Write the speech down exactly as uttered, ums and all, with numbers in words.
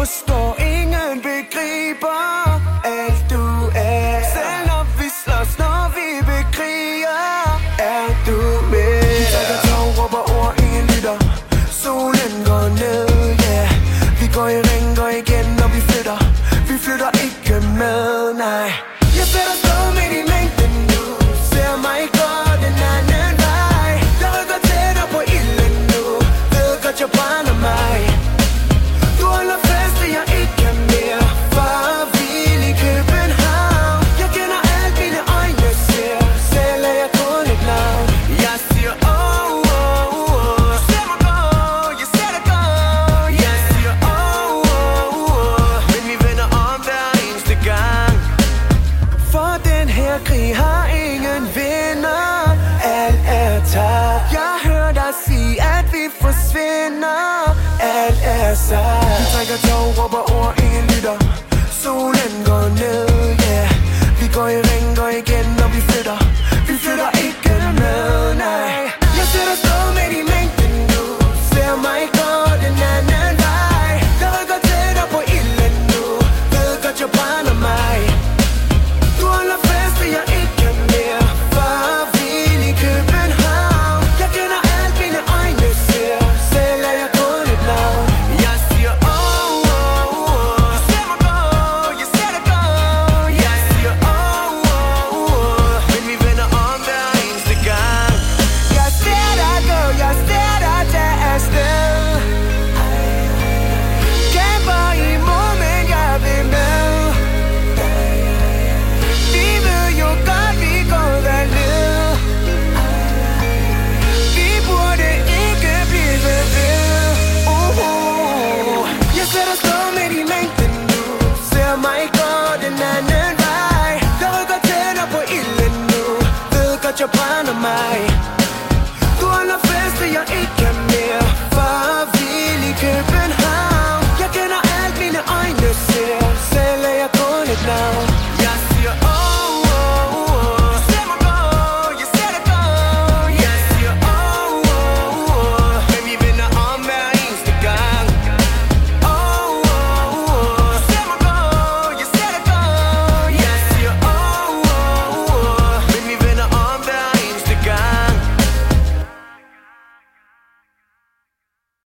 forstår, ingen begriber alt du er. Selv når vi slås, når vi bekriger, er du med. Vi tager tog, råber ord, ingen lytter. Solen går ned, yeah. Vi går i ring, går igen, når vi flytter. Vi flytter ikke med, nej. Jeg ser dig stå midt i mængden nu. Ser mig gå den anden vej. Jeg rykker tættere på ilden nu. Ved godt, jeg brænder mig. Du holder fast, at jeg ikke kan mere. Far vil i København. Jeg kender alt, mine øjne ser. Selv er jeg kun et navn. Jeg siger oh, oh, oh. Du ser mig gå, jeg ser dig gå. Jeg siger oh, oh, oh. Men vi vender om hver eneste gang. For den her krig har ingen vinder. Alt er tabt. Jeg hører dig sige, at vi forsvinder. Alt er sagt. Vi trækker tog, råber ord, ingen lytter. Solen går ned.